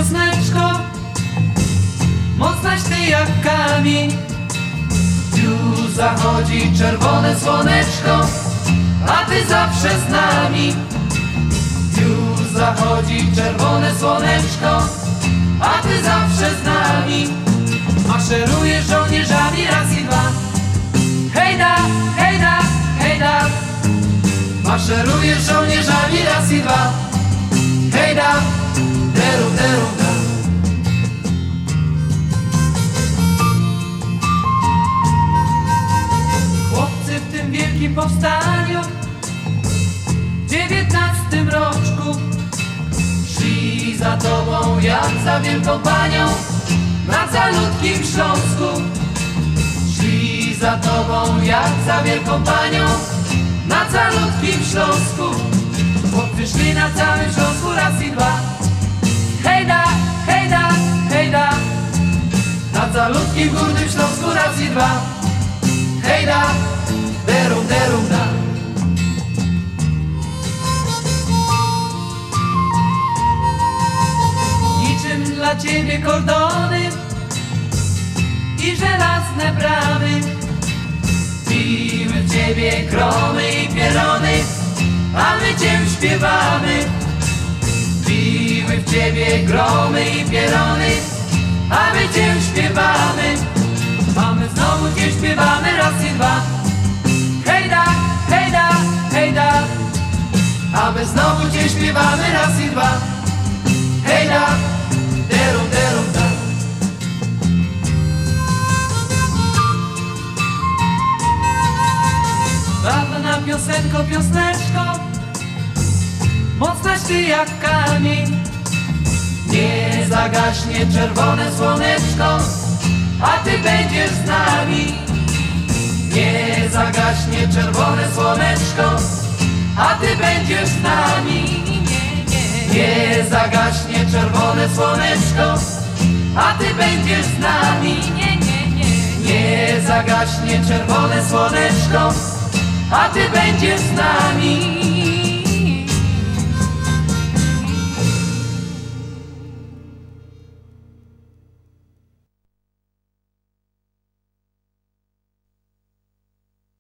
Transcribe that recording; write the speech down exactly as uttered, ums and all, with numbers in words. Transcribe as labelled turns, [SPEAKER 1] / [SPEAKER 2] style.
[SPEAKER 1] piosneczko, mocnaś ty jak kamień. Już zachodzi czerwone słoneczko, a ty zawsze z nami. Już zachodzi czerwone słoneczko, a ty zawsze z nami. Maszerujesz żołnierzami raz i dwa. Hejda, hejda, hejda. Maszerujesz żołnierzami raz i dwa. Hejda, deru, deru, da. Chłopcy w tym wielkim powstaniu w dziewiętnastym roczku szli za tobą jak za wielką panią na calutkim Śląsku. Szli za tobą jak za wielką panią na calutkim Śląsku. Chłopcy szli na całym Śląsku raz i dwa. Hejda, hejda, hejda. Na calutkim górnym Śląsku raz i dwa. Hejda, derum, derum, da. Niczym dla ciebie kordony i żelazne bramy. Biły w ciebie gromy i pierony, a my cię śpiewamy. Biły w ciebie gromy i pierony, a my cię śpiewamy. A my znowu cię śpiewamy raz i dwa. Hejda, hejda, hejda. A my znowu cię śpiewamy raz i dwa. Hejda, derum, derum, da. Dawna piosenko, piosneczko, mocnaś ty jak kamień. Nie zagaśnie czerwone słoneczko, a ty będziesz z nami. Nie zagaśnie czerwone słoneczko, a ty będziesz z nami. Nie zagaśnie czerwone słoneczko, a ty będziesz z nami. Nie zagaśnie czerwone słoneczko, a ty będziesz z nami.